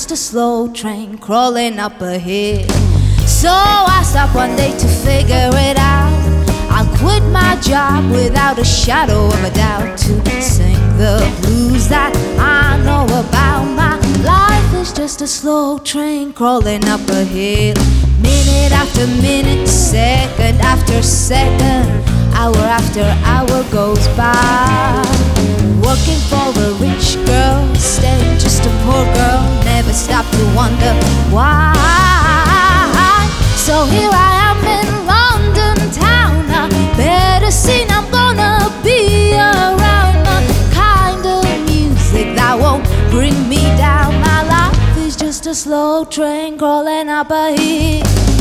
just a slow train crawling up a hill. So I stopped one day to figure it out. I'll quit my job without a shadow of a doubt to sing the blues that I know about. My life is just a slow train crawling up a hill. Minute after minute, second after second, hour after hour goes by. Working for a rich girl, staying just a poor girl, never stop to wonder why. So here I am in London town, a better scene I'm gonna be around. The kind of music that won't bring me down. My life is just a slow train crawling up a hill.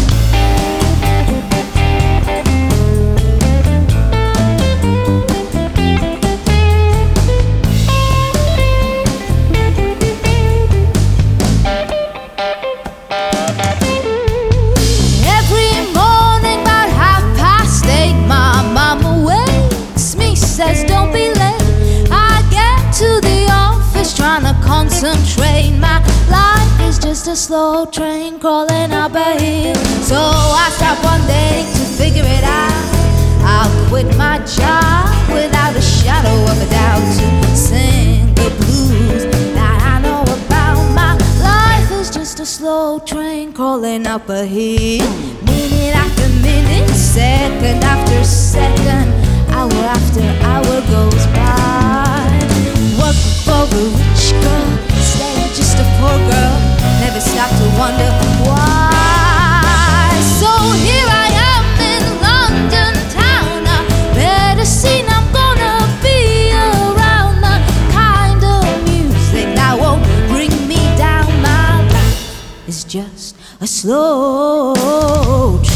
Says don't be late. I get to the office trying to concentrate. My life is just a slow train crawling up a hill. So I stop one day to figure it out. I'll quit my job without a shadow of a doubt to sing the blues that I know about. My life is just a slow train crawling up a hill. Minute after minute, second after second, hour after hour goes by. Working for a rich girl, staying just a poor girl, never stop to wonder why. So here I am in London town, a better scene I'm gonna be around. The kind of music that won't bring me down. My life is just a slow